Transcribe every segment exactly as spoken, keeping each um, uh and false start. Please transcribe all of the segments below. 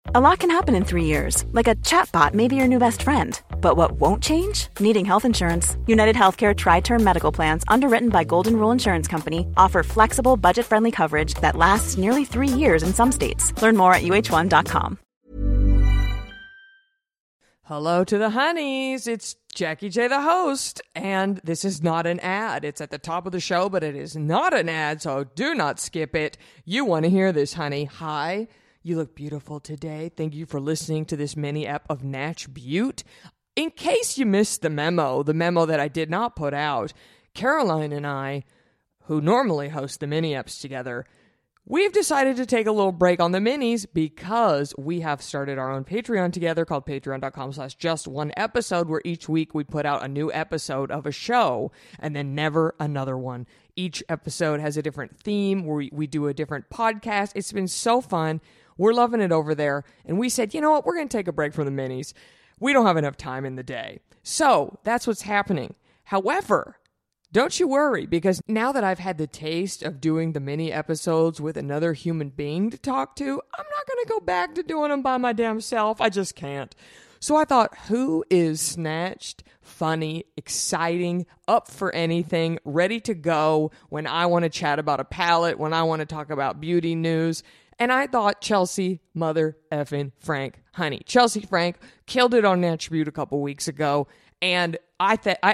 A lot can happen in three years, like a chatbot may be your new best friend. But what won't change? Needing health insurance. United Healthcare Tri-Term Medical Plans, underwritten by Golden Rule Insurance Company, offer flexible, budget-friendly coverage that lasts nearly three years in some states. Learn more at U H one dot com. Hello to the honeys. It's Jackie J, the host, and this is not an ad. It's at the top of the show, but it is not an ad, so do not skip it. You want to hear this, honey. Hi. You look beautiful today. Thank you for listening to this mini ep of Natch Butte. In case you missed the memo, the memo that I did not put out, Caroline and I, who normally host the mini eps together, we've decided to take a little break on the minis because we have started our own Patreon together called patreon.com slash just one episode, where each week we put out a new episode of a show and then never another one. Each episode has a different theme where we, we do a different podcast. It's been so fun. We're loving it over there. And we said, you know what? We're going to take a break from the minis. We don't have enough time in the day. So that's what's happening. However, don't you worry, because now that I've had the taste of doing the mini episodes with another human being to talk to, I'm not going to go back to doing them by my damn self. I just can't. So I thought, who is snatched, funny, exciting, up for anything, ready to go when I want to chat about a palette, when I want to talk about beauty news? And I thought Chelsea Mother effing Frank Honey. Chelsea Frank killed it on Natch Butte a couple weeks ago, and I thought I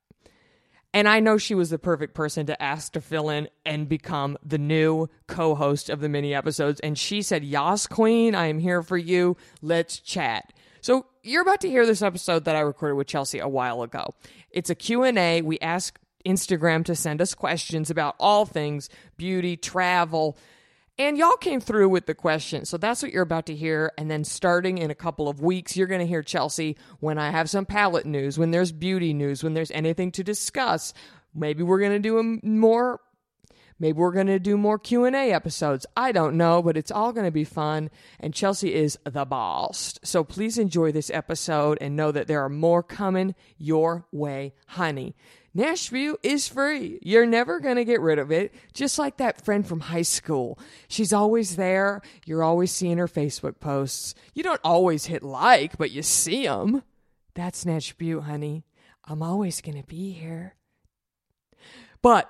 and I know she was the perfect person to ask to fill in and become the new co-host of the mini episodes. And she said, "Yas, Queen, I am here for you. Let's chat." So you're about to hear this episode that I recorded with Chelsea a while ago. It's a Q and A. We ask Instagram to send us questions about all things beauty, travel. And y'all came through with the questions, so that's what you're about to hear. And then starting in a couple of weeks, you're going to hear Chelsea when I have some palette news, when there's beauty news, when there's anything to discuss. Maybe we're going to do a more, maybe we're going to do more Q and A episodes. I don't know, but it's all going to be fun. And Chelsea is the boss. So please enjoy this episode and know that there are more coming your way, honey. Natch Butte is free. You're never going to get rid of it. Just like that friend from high school. She's always there. You're always seeing her Facebook posts. You don't always hit like, but you see them. That's Natch Butte, honey. I'm always going to be here. But,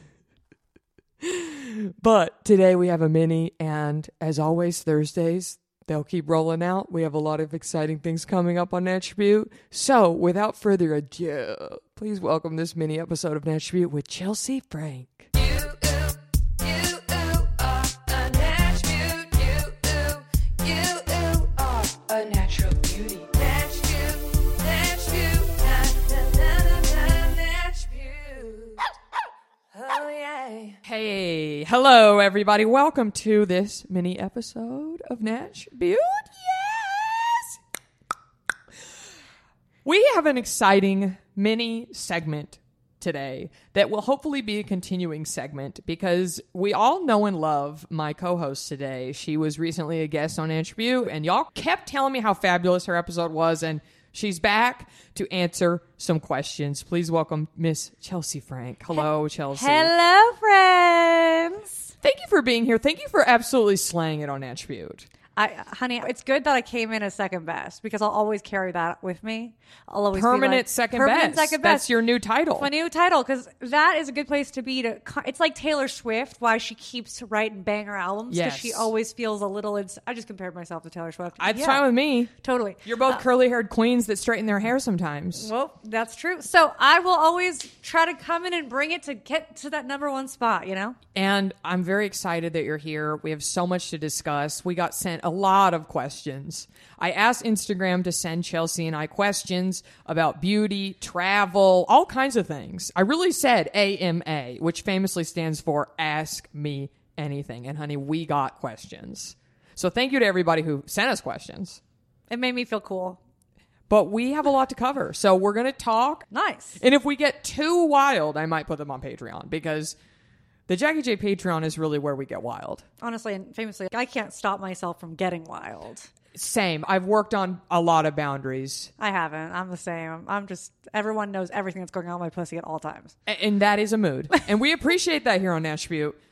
but today we have a mini, and as always, Thursdays, they'll keep rolling out. We have a lot of exciting things coming up on Natch Butte. So, without further ado, please welcome this mini episode of Natch Butte with Chelsea Frank. You, ooh, you, ooh, are a Natch Butte. You, ooh, you, ooh, are a natural beauty. Natch Butte, Natch Butte, na, na, na, na, na, Natch Butte. Oh, yeah. Hey, hello everybody. Welcome to this mini episode of Natch Butte. Yes! We have an exciting mini segment today that will hopefully be a continuing segment because we all know and love my co-host today. She was recently a guest on Natch Butte, and y'all kept telling me how fabulous her episode was, and she's back to answer some questions. Please welcome Miss Chelsea Frank. Hello, Chelsea. Hello, friends. Thank you for being here. Thank you for absolutely slaying it on Natch Butte. I, honey, it's good that I came in as second best because I'll always carry that with me. I'll always permanent be like, second permanent best. second That's best. your new title. My new title, because that is a good place to be. To it's like Taylor Swift, why she keeps writing banger albums because Yes. she always feels a little. Ins- I just compared myself to Taylor Swift. That's Yeah, fine with me. totally. You're both Uh, curly-haired queens that straighten their hair sometimes. Well, that's true. So I will always try to come in and bring it to get to that number one spot. You know. And I'm very excited that you're here. We have so much to discuss. We got sent a lot of questions. I asked Instagram to send Chelsea and I questions about beauty, travel, all kinds of things. I really said A M A, which famously stands for Ask Me Anything. And honey, we got questions. So thank you to everybody who sent us questions. It made me feel cool. But we have a lot to cover. So we're going to talk. Nice. And if we get too wild, I might put them on Patreon because the Jackie J Patreon is really where we get wild. Honestly and famously, I can't stop myself from getting wild. Same. I've worked on a lot of boundaries. I haven't. I'm the same. I'm just, everyone knows everything that's going on with my pussy at all times. A- And that is a mood. And we appreciate that here on Natch Butte.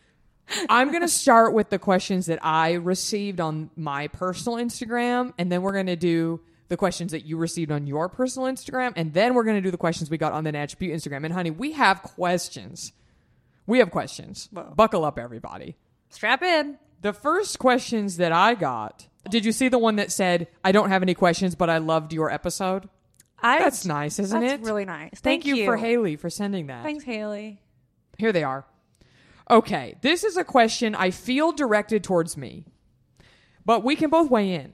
I'm going to start with the questions that I received on my personal Instagram, and then we're going to do the questions that you received on your personal Instagram, and then we're going to do the questions we got on the Natch Beaut Instagram. And honey, we have questions. We have questions. Whoa. Buckle up, everybody. Strap in. The first questions that I got, did you see the one that said, I don't have any questions, but I loved your episode? I, That's nice, isn't that's it? That's really nice. Thank, Thank you you for Haley for sending that. Thanks, Haley. Here they are. Okay, this is a question I feel directed towards me, but we can both weigh in.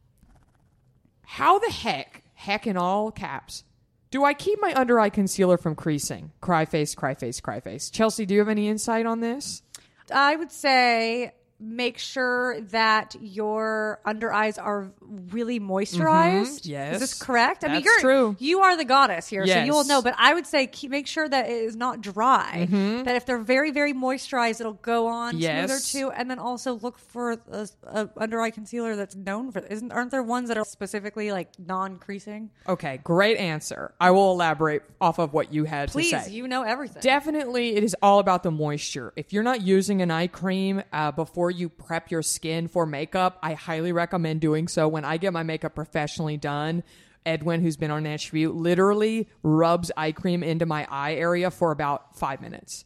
How the heck, heck in all caps, do I keep my under eye concealer from creasing? Cry face, cry face, cry face. Chelsea, do you have any insight on this? I would say make sure that your under eyes are really moisturized. Mm-hmm. Yes. Is this correct? I mean, That's you're, true. You are the goddess here, so Yes. you will know. But I would say keep, make sure that it is not dry. Mm-hmm. That if they're very, very moisturized, it'll go on Yes. smoother too. And then also look for a, a under eye concealer that's known for. Isn't aren't there ones that are specifically like non-creasing? Okay, great answer. I will elaborate off of what you had Please, to say. you know everything. Definitely, it is all about the moisture. If you're not using an eye cream uh, before you prep your skin for makeup, I highly recommend doing so. When I get my makeup professionally done, Edwin, who's been on Natch Beaut, literally rubs eye cream into my eye area for about five minutes.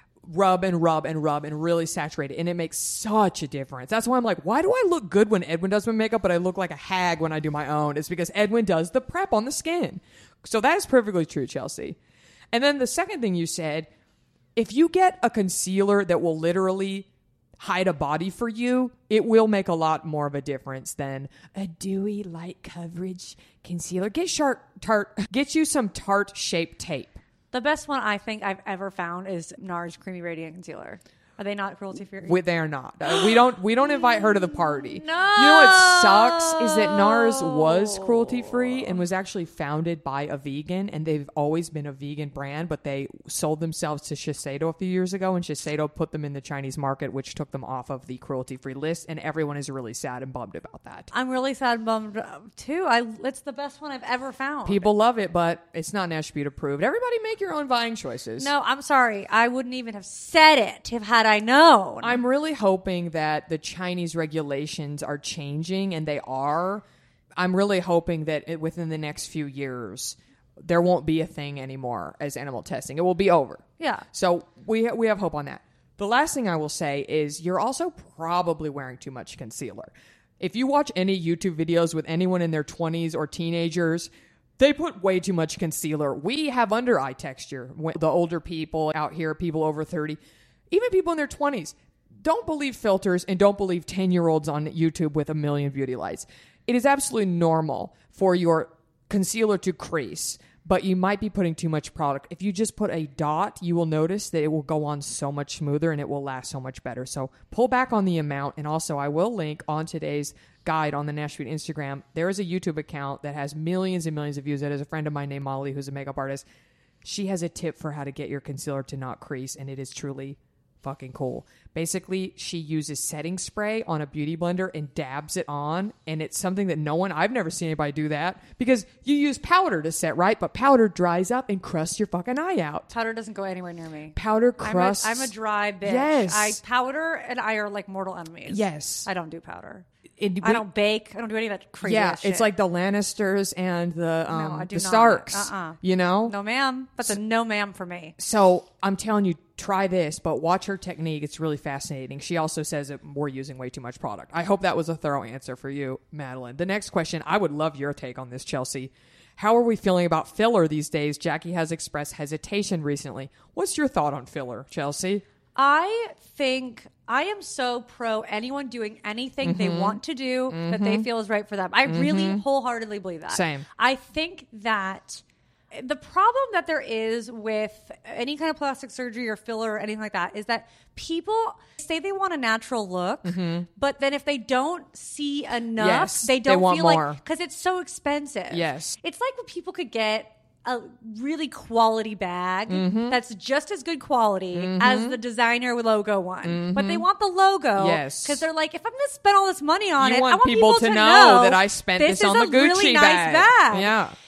Rub and rub and rub and really saturate it. And it makes such a difference. That's why I'm like, why do I look good when Edwin does my makeup, but I look like a hag when I do my own? It's because Edwin does the prep on the skin. So that is perfectly true, Chelsea. And then the second thing you said, if you get a concealer that will literally hide a body for you, it will make a lot more of a difference than a dewy light coverage concealer. Get sharp tart, get you some Tarte Shape tape. The best one I think I've ever found is NARS Creamy Radiant Concealer. Are they not cruelty free? We, they are not. Uh, we don't. We don't invite her to the party. No. You know what sucks is that NARS was cruelty free and was actually founded by a vegan, and they've always been a vegan brand. But they sold themselves to Shiseido a few years ago, and Shiseido put them in the Chinese market, which took them off of the cruelty free list. And everyone is really sad and bummed about that. I'm really sad and bummed uh, too. I it's the best one I've ever found. People love it, but it's not Natch Beaut approved. Everybody make your own buying choices. No, I'm sorry. I wouldn't even have said it if had I known. I'm really hoping that the Chinese regulations are changing, and they are. I'm really hoping that it, within the next few years, there won't be a thing anymore as animal testing. It will be over. Yeah. So we we have hope on that. The last thing I will say is you're also probably wearing too much concealer. If you watch any YouTube videos with anyone in their twenties or teenagers, they put way too much concealer. We have under eye texture. When the older people out here, people over thirty, even people in their twenties, don't believe filters and don't believe ten-year-olds on YouTube with a million beauty lights. It is absolutely normal for your concealer to crease, but you might be putting too much product. If you just put a dot, you will notice that it will go on so much smoother and it will last so much better. So pull back on the amount. And also, I will link on today's guide on the Natch Beaut Instagram. There is a YouTube account that has millions and millions of views. That is a friend of mine named Molly, who's a makeup artist. She has a tip for how to get your concealer to not crease, and it is truly fucking cool. Basically, she uses setting spray on a beauty blender and dabs it on, and it's something that no one, I've never seen anybody do that, because you use powder to set, right? But powder dries up and crusts your fucking eye out. Powder doesn't go anywhere near me. Powder I'm a, crusts. I'm a dry bitch. Yes. I powder and I are like mortal enemies. Yes. I don't do powder. It- I don't bake. I don't do any of that crazy Yeah, ass shit. it's like the Lannisters and the um, I do the not. Starks. Uh-uh. You know? no, ma'am. That's a no, ma'am for me. So I'm telling you, try this, but watch her technique. It's really fascinating. She also says that we're using way too much product. I hope that was a thorough answer for you, Madeline. The next question, I would love your take on this, Chelsea. How are we feeling about filler these days? Jackie has expressed hesitation recently. What's your thought on filler, Chelsea? I think I am so pro anyone doing anything Mm-hmm. they want to do that they feel is right for them. I really wholeheartedly believe that. Same. I think that the problem that there is with any kind of plastic surgery or filler or anything like that is that people say they want a natural look, but then if they don't see enough, Yes, they they don't want feel more. like, because it's so expensive. Yes. It's like when people could get a really quality bag Mm-hmm. that's just as good quality as the designer logo one, but they want the logo, Mm-hmm. Yes. because they're like, if I'm going to spend all this money on You it, want I want people people, to to know that I spent this this on is the a really Gucci nice bag. bag. Yeah.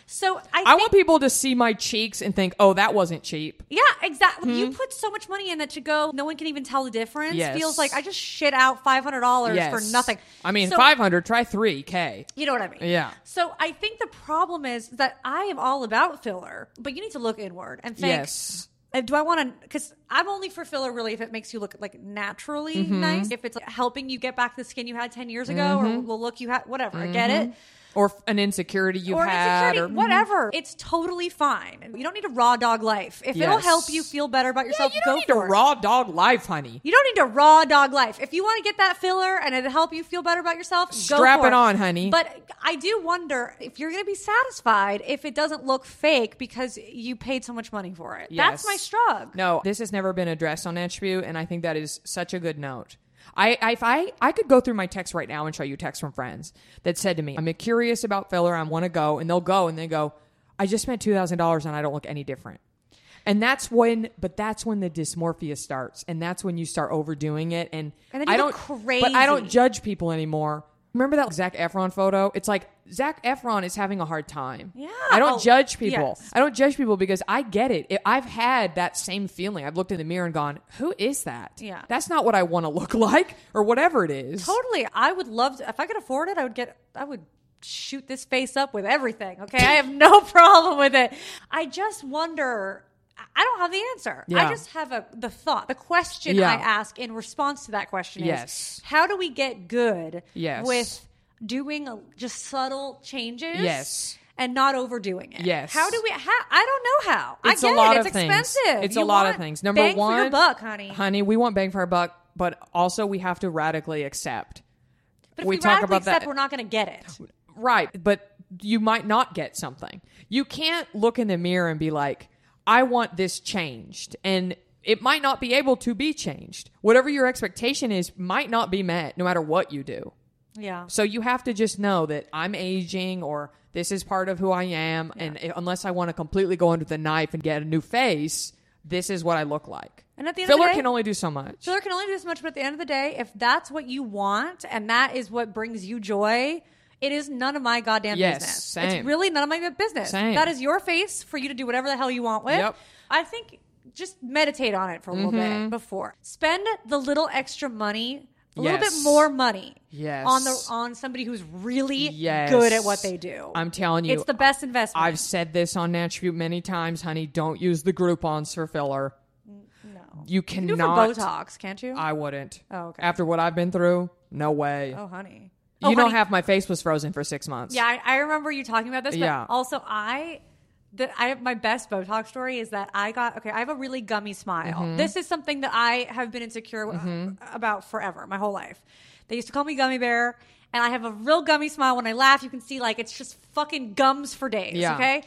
So I, I think, want people to see my cheeks and think, oh, that wasn't cheap. yeah, exactly. You put so much money in that to go, no one can even tell the difference. Yes. Feels like I just shit out five hundred dollars Yes. for nothing. I mean, So- five hundred, try three K. You know what I mean? Yeah. So I think the problem is that I am all about filler, but you need to look inward and think, Yes. uh, do I want to, because I'm only for filler really if it makes you look like naturally Mm-hmm. nice, if it's like helping you get back the skin you had ten years ago or the look you had, whatever, I get it. Or an insecurity you've Or had. insecurity, or whatever. It's totally fine. You don't need a raw dog life. If it'll Yes. help you feel better about Yeah, yourself, you go don't need for a it. raw dog life, honey. You don't need a raw dog life. If you want to get that filler and it'll help you feel better about yourself, go Strap for it on, honey. But I do wonder if you're going to be satisfied if it doesn't look fake because you paid so much money for it. That's Yes. my struggle. No, this has never been addressed on Attribute, and I think that is such a good note. I, I if I I could go through my texts right now and show you texts from friends that said to me, "I'm curious about filler. I want to go," and they'll go and they go, "I just spent two thousand dollars and I don't look any different." And that's when, but that's when the dysmorphia starts, and that's when you start overdoing it. And, And then you I look don't, but I don't crazy. judge people anymore. Remember that Zac Efron photo? It's like Zac Efron is having a hard time. Yeah. I don't Oh, judge people. yes. I don't judge people because I get it. It- I've had that same feeling. I've looked in the mirror and gone, "Who is that? Yeah. That's not what I want to look like," or whatever it is. Totally. I would love to, if I could afford it, I would get, I would shoot this face up with everything. Okay. I have no problem with it. I just wonder, I don't have the answer. Yeah. I just have a, the thought, the question Yeah. I ask in response to that question is, Yes. how do we get good Yes. with doing a, just subtle changes? Yes. And not overdoing it. Yes. How do we? How, I don't know how. It's I a get lot it. It's of things. expensive. It's You a lot of want things. Number bang one, for your buck, honey. honey, we want bang for our buck, but also we have to radically accept. But if we we, talk radically about that- accept, we're not going to get it. Right, but you might not get something. You can't look in the mirror and be like, "I want this changed," and it might not be able to be changed. Whatever your expectation is might not be met no matter what you do. Yeah. So you have to just know that I'm aging, or this is part of who I am, and i- unless I want to completely go under the knife and get a new face, this is what I look like. And at the end of Filler the day, can only do so much. Filler can only do this much, but at the end of the day, if that's what you want and that is what brings you joy, it is none of my goddamn Yes, business. same. It's really none of my business. Same. That is your face for you to do whatever the hell you want with. Yep. I think just meditate on it for a little Mm-hmm. bit before. Spend the little extra money, a little bit Yes. more money. Yes. On the on somebody who's really Yes. good at what they do. I'm telling you, it's the best investment. I've said this on Attribute many times, honey. Don't use the Groupons for filler. no. You You can do it for cannot. Botox, can't you? I wouldn't. Oh, okay. After what I've been through, no way. oh, honey. you Oh, know, honey. half my face was frozen for six months. Yeah, I, I remember you talking about this. But Yeah. also, I, the, I my best Botox story is that I got okay. I have a really gummy smile. Mm-hmm. This is something that I have been insecure uh, about forever, my whole life. They used to call me Gummy Bear, and I have a real gummy smile. When I laugh, you can see like it's just fucking gums for days. Yeah. Okay.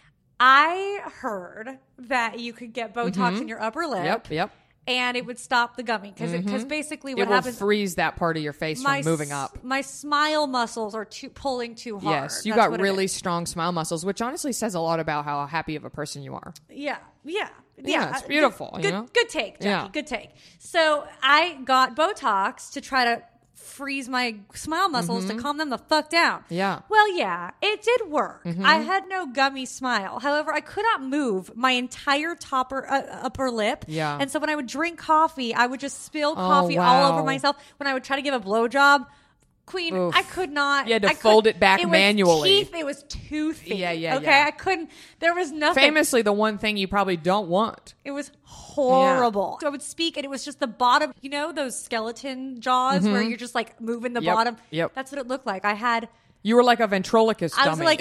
I heard that you could get Botox in your upper lip. Mm-hmm. Yep. Yep. And it would stop the gummy because because basically what It will happens. freeze that part of your face my from moving s- up. My smile muscles are too pulling too hard. Yes, you That's got what it really is. strong smile muscles, which honestly says a lot about how happy of a person you are. Yeah, yeah, Yeah, it's Uh, beautiful, Good, you good, know? good take, Jackie. Yeah. Good take. So I got Botox to try to freeze my smile muscles to calm them the fuck down. Mm-hmm. Yeah. Mm-hmm. Well, yeah, it did work. I had no gummy smile. However, I could not move my entire topper uh, upper lip. Yeah. And so when I would drink coffee, I would just spill Oh, coffee all over wow. myself. When I would try to give a blowjob. Queen, Oof. I could not. You had to I could- fold it back was manually. Teeth, it was toothy. Yeah, yeah, Okay, yeah. I couldn't. There was nothing. Famously, the one thing you probably don't want. It was horrible. So I would speak, and it was just the bottom. You know those skeleton jaws where you're just like moving the Mm-hmm. Yep, bottom. yep. That's what it looked like. I had. You were like a ventriloquist I was dummy. like,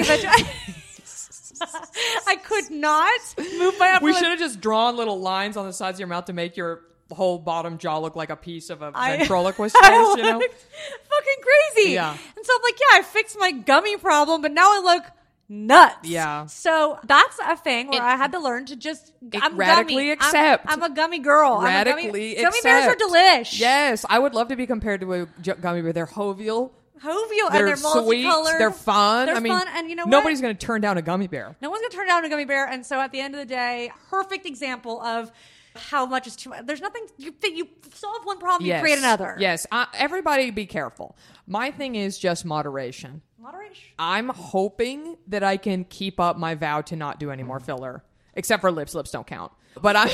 I could not move my upper we lip. should have just drawn little lines on the sides of your mouth to make your whole bottom jaw look like a piece of a I- ventriloquist I face, you know? looked fucking crazy. Yeah. And so I'm like, yeah, I fixed my gummy problem, but now I look nuts. Yeah. So that's a thing where It- I had to learn to just it I'm radically gummy. accept. I'm, I'm a gummy girl. Radically I'm a gummy, accept. Gummy bears are delish. Yes, I would love to be compared to a j- gummy bear. They're jovial. Jovial They're, and they're sweet. multicolored. They're fun. They're I mean, fun, and you know what? nobody's going to turn down a gummy bear. No one's gonna turn down a gummy bear, and so at the end of the day, perfect example of how much is too much. There's nothing you you solve one problem, Yes. you create another. Yes. Uh, everybody be careful. My thing is just moderation. Moderation. I'm hoping that I can keep up my vow to not do any more filler, except for lips. Lips don't count. But I'm,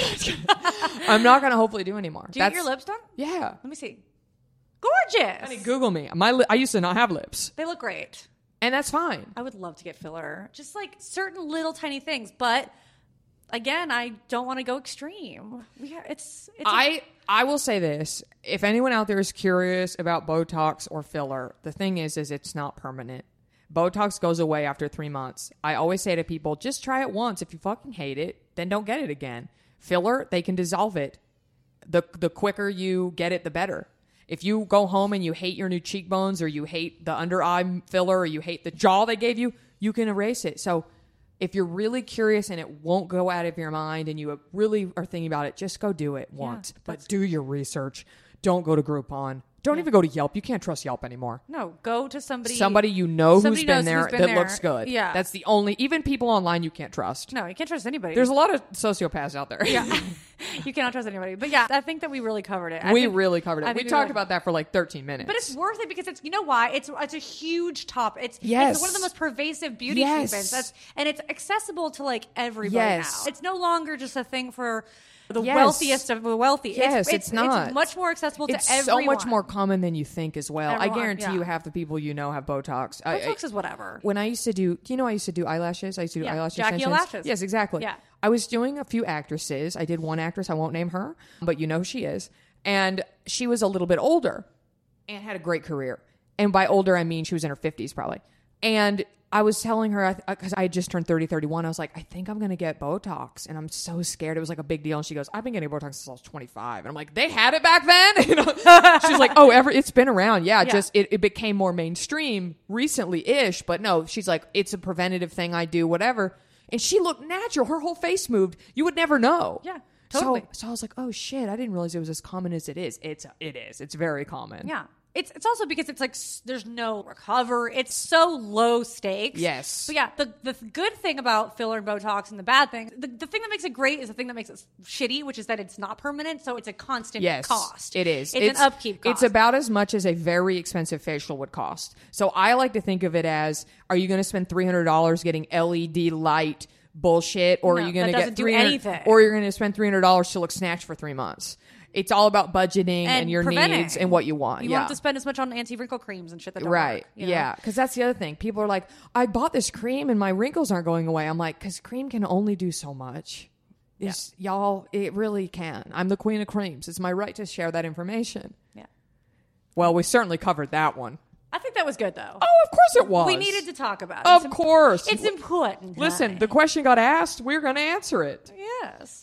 I'm not going to hopefully do anymore. Do you get your lips done? Yeah. Let me see. Gorgeous. I mean, Google me. My li- I used to not have lips, They look great. and that's fine. I would love to get filler. Just like certain little tiny things. But again, I don't want to go extreme. We ha- it's, it's a- I I will say this: if anyone out there is curious about Botox or filler, the thing is, is it's not permanent. Botox goes away after three months. I always say to people, just try it once. If you fucking hate it, then don't get it again. Filler, they can dissolve it. The the quicker you get it, the better. If you go home and you hate your new cheekbones, or you hate the under eye filler, or you hate the jaw they gave you, you can erase it. So if you're really curious and it won't go out of your mind and you really are thinking about it, just go do it once. But do your research. Don't go to Groupon. Don't even go to Yelp. You can't trust Yelp anymore. no, go to somebody. Somebody you know who's somebody been knows there who's been that there. looks good. Yeah. That's the only, even people online you can't trust. No, you can't trust anybody. There's a lot of sociopaths out there. Yeah. You cannot trust anybody. But yeah, I think that we really covered it. I we think- really covered I it. We think talked really- about that for like thirteen minutes. But it's worth it because it's, you know why? It's it's a huge top. It's, Yes. it's one of the most pervasive beauty Yes. treatments. That's, and it's accessible to like everybody Yes. now. It's no longer just a thing for the Yes. wealthiest of the wealthy. Yes, it's not. It's much more accessible it's to everyone. so much more common than you think as well. Everyone, I guarantee yeah. you half the people you know have Botox. I- I- Botox is whatever. When I used to do, do you know I used to do eyelashes? I used to do Yeah, eyelash Jackie extensions. Lashes. Yes, exactly. Yeah. I was doing a few actresses. I did one actress. I won't name her, but you know who she is. And she was a little bit older and had a great career. And by older, I mean she was in her fifties probably. And I was telling her, because I, I had just turned thirty, thirty-one, I was like, I think I'm going to get Botox. And I'm so scared. It was like a big deal. And she goes, I've been getting Botox since I was twenty-five. And I'm like, they had it back then? You know? She's like, oh, ever, it's been around. Yeah, Yeah. just it, it became more mainstream recently-ish. But no, she's like, it's a preventative thing I do, whatever. And she looked natural. Her whole face moved. You would never know. Yeah, totally. So, so I was like, oh, shit. I didn't realize it was as common as it is. It's It is. It's very common. Yeah. It's it's also because it's like s- there's no recover. It's so low stakes. Yes. But yeah, the the good thing about filler and Botox and the bad thing, the, the thing that makes it great is the thing that makes it shitty, which is that it's not permanent, so it's a constant Yes, cost. it is. It's, an upkeep cost. It's about as much as a very expensive facial would cost. So I like to think of it as: are you going to spend three hundred dollars getting L E D light bullshit, or No, are you going that to doesn't get do three hundred, anything. or you're going to spend three hundred dollars to look snatched for three months? It's all about budgeting and, And your preventing. needs and what you want. You yeah. won't have to spend as much on anti-wrinkle creams and shit that don't Right. work, you know? Yeah. Because that's the other thing. People are like, I bought this cream and my wrinkles aren't going away. I'm like, because cream can only do so much. It's, Y'all, it really can. I'm the queen of creams. It's my right to share that information. Yeah. Well, we certainly covered that one. I think that was good though. Oh, of course it was. We needed to talk about it. Of It's course. It's important. Listen, honey. the question got asked. We're going to answer it. Yes.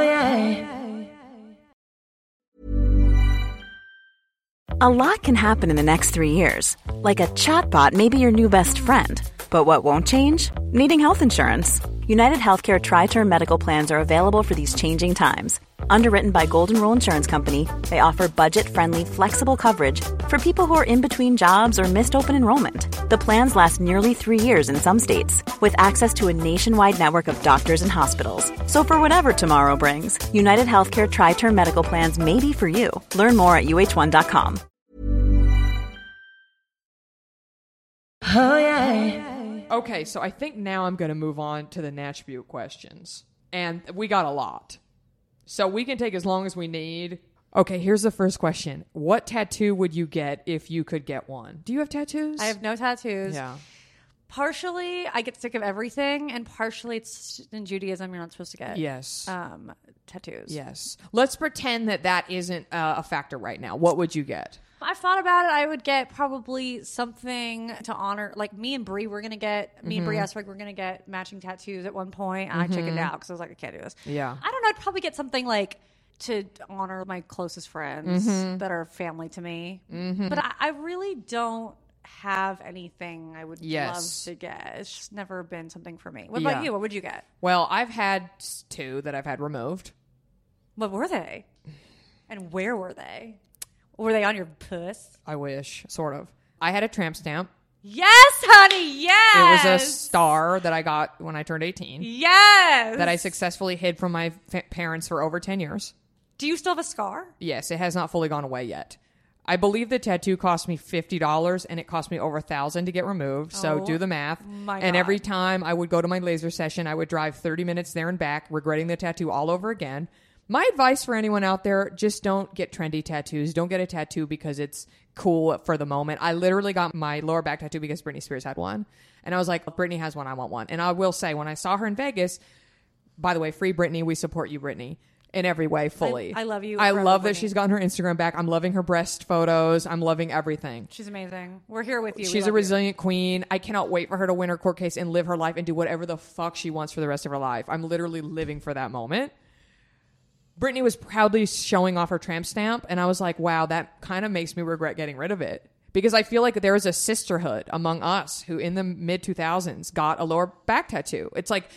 A lot can happen in the next three years. Like a chatbot may be your new best friend. But what won't change? Needing health insurance. United Healthcare Tri-Term Medical Plans are available for these changing times. Underwritten by Golden Rule Insurance Company, they offer budget-friendly, flexible coverage for people who are in between jobs or missed open enrollment. The plans last nearly three years in some states, with access to a nationwide network of doctors and hospitals. So for whatever tomorrow brings, United Healthcare Tri-Term Medical Plans may be for you. Learn more at U H one dot com. Okay, so I think now I'm going to move on to the Natch Butte questions. And we got a lot. So we can take as long as we need. Okay, here's the first question. What tattoo would you get if you could get one? Do you have tattoos? I have no tattoos. Yeah. Partially, I get sick of everything, and partially, it's in Judaism, you're not supposed to get Yes. um, tattoos. Yes. Let's pretend that that isn't uh, a factor right now. What would you get? I've thought about it. I would get probably something to honor, like me and Brie. We're gonna get me and Brie Esrick. We're gonna get matching tattoos at one point. And I chickened out because I was like, I can't do this. Yeah. I don't know. I'd probably get something like to honor my closest friends that are family to me. But I, I really don't have anything I would Yes. love to get. It's just never been something for me. What Yeah. about you? What would you get? Well, I've had two that I've had removed. What were they? And where were they? Were they on your puss? I wish, sort of. I had a tramp stamp. Yes, honey. Yes. It was a star that I got when I turned eighteen Yes. that I successfully hid from my fa- parents for over ten years. Do you still have a scar? Yes, it has not fully gone away yet. I believe the tattoo cost me fifty dollars and it cost me over a thousand to get removed. So Oh, do the math. my And God. every time I would go to my laser session, I would drive thirty minutes there and back, regretting the tattoo all over again. My advice for anyone out there, just don't get trendy tattoos. Don't get a tattoo because it's cool for the moment. I literally got my lower back tattoo because Britney Spears had one. And I was like, Britney has one, I want one. And I will say, when I saw her in Vegas, by the way, free Britney, we support you, Britney, in every way, fully. I love you I forever, love that Britney. she's gotten her Instagram back. I'm loving her breast photos. I'm loving everything. She's amazing. We're here with you. We She's love a you. resilient queen. I cannot wait for her to win her court case and live her life and do whatever the fuck she wants for the rest of her life. I'm literally living for that moment. Britney was proudly showing off her tramp stamp, and I was like, wow, that kind of makes me regret getting rid of it. Because I feel like there is a sisterhood among us who in the mid two thousands got a lower back tattoo. It's like,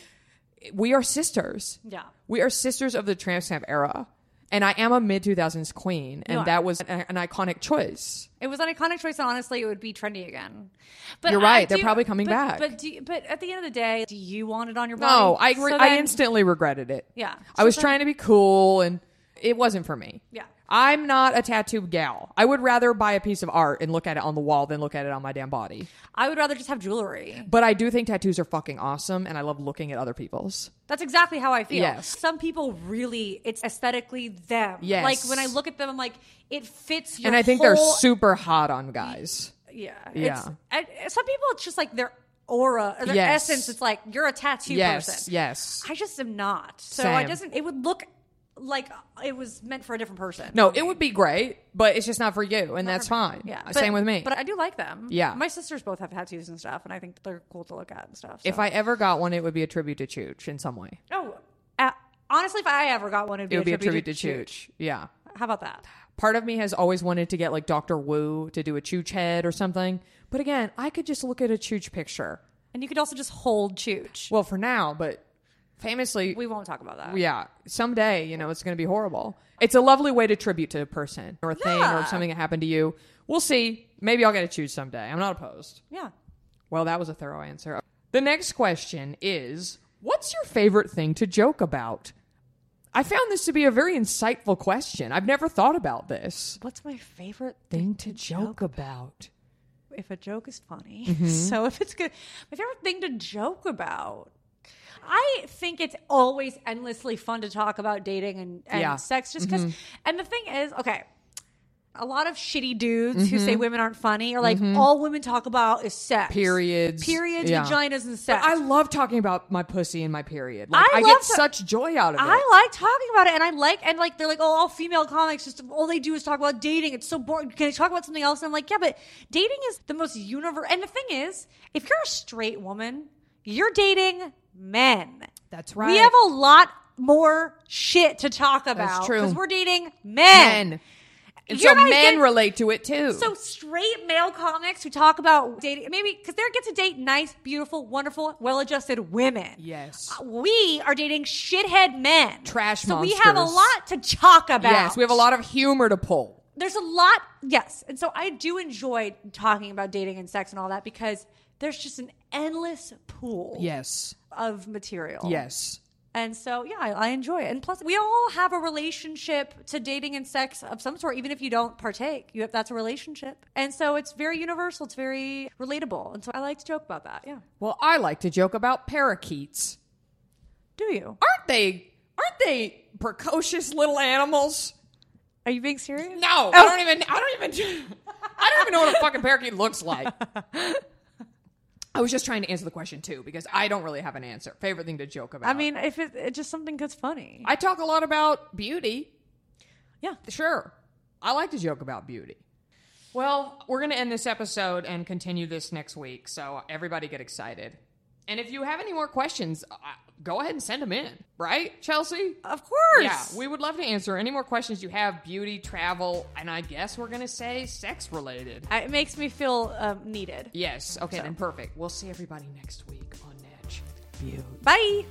we are sisters. Yeah. We are sisters of the tramp stamp era. And I am a mid two thousands queen, and You are. that was an, an iconic choice. It was an iconic choice, and honestly, it would be trendy again. But You're right. I They're do- probably coming but, back. But do you, but at the end of the day, do you want it on your body? No, I, re- So I then- instantly regretted it. Yeah. I So was then- trying to be cool, and it wasn't for me. Yeah. I'm not a tattoo gal. I would rather buy a piece of art and look at it on the wall than look at it on my damn body. I would rather just have jewelry. But I do think tattoos are fucking awesome, and I love looking at other people's. That's exactly how I feel. Yes. Some people really, it's aesthetically them. Yes. Like when I look at them, I'm like, it fits your And I think whole, they're super hot on guys. Yeah. Yeah. It's, and some people, it's just like their aura or their Yes. essence. It's like, you're a tattoo Yes, person. yes. I just am not. So I Same. doesn't, it would look like it was meant for a different person. No, it would be great, but it's just not for you, and that's fine. Yeah. Same But- with me. But I do like them. Yeah. My sisters both have tattoos and stuff, and I think they're cool to look at and stuff. If so. I ever got one, it would be a tribute to Chooch in some way. Oh, uh, honestly, if I ever got one, it'd be, It would a, be a tribute to Chooch. Chooch. Yeah. How about that? Part of me has always wanted to get like Doctor Wu to do a Chooch head or something. But again, I could just look at a Chooch picture. And you could also just hold Chooch. Well, for now, but famously, We won't talk about that. yeah, someday, you know, it's going to be horrible. It's a lovely way to tribute to a person or a thing Yeah. or something that happened to you. We'll see. Maybe I'll get to choose someday. I'm not opposed. Yeah. Well, that was a thorough answer. The next question is, what's your favorite thing to joke about? I found this to be a very insightful question. I've never thought about this. What's my favorite Thing to joke about. if a joke is funny? Mm-hmm. So if it's good, my favorite thing to joke about. I think it's always endlessly fun to talk about dating and, and Yeah. sex just because. And the thing is, okay, a lot of shitty dudes who say women aren't funny are like, all women talk about is sex. Periods. Periods, Yeah. vaginas, and But sex. I love talking about my pussy and my period. Like, I I, love get to- such joy out of it. I like talking about it, and I like, and like, they're like, oh, all female comics just all they do is talk about dating. It's so boring. Can they talk about something else? And I'm like, yeah, but dating is the most universal. And the thing is, if you're a straight woman, you're dating men. That's right. We have a lot more shit to talk about. true. because we're dating men. men. And You're so gonna men get- relate to it too. So straight male comics who talk about dating, maybe because they get to date nice, beautiful, wonderful, well-adjusted women. Yes. We are dating shithead men. Trash So we have a monsters. lot to talk about. Yes, we have a lot of humor to pull. There's a lot, yes. And so I do enjoy talking about dating and sex and all that because there's just an endless pool Yes. of material. Yes. And so, yeah, I, I enjoy it. And plus, we all have a relationship to dating and sex of some sort, even if you don't partake. You have, that's a relationship. And so it's very universal. It's very relatable. And so I like to joke about that. Yeah. Well, I like to joke about parakeets. Do you? Aren't they aren't they precocious little animals? Are you being serious? No, I don't even I don't even I don't even know what a fucking parakeet looks like. I was just trying to answer the question too because I don't really have an answer. Favorite thing to joke about. I mean, if it, it's just something that's funny. I talk a lot about beauty. yeah. Sure. I like to joke about beauty. Well, we're going to end this episode and continue this next week, so everybody get excited. And if you have any more questions, uh, go ahead and send them in, right, Chelsea? Of course. Yeah, we would love to answer any more questions you have, beauty, travel, and I guess we're going to say sex-related. I, it makes me feel um, needed. Yes, okay, then perfect. We'll see everybody next week on Natch Beauty. Bye.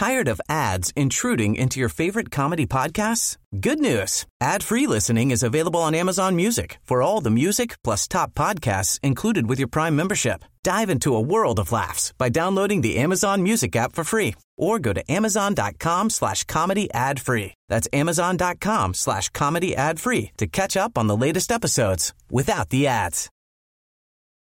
Tired of ads intruding into your favorite comedy podcasts? Good news. Ad-free listening is available on Amazon Music for all the music plus top podcasts included with your Prime membership. Dive into a world of laughs by downloading the Amazon Music app for free or go to amazon.com slash comedy ad free. That's amazon.com slash comedy ad free to catch up on the latest episodes without the ads.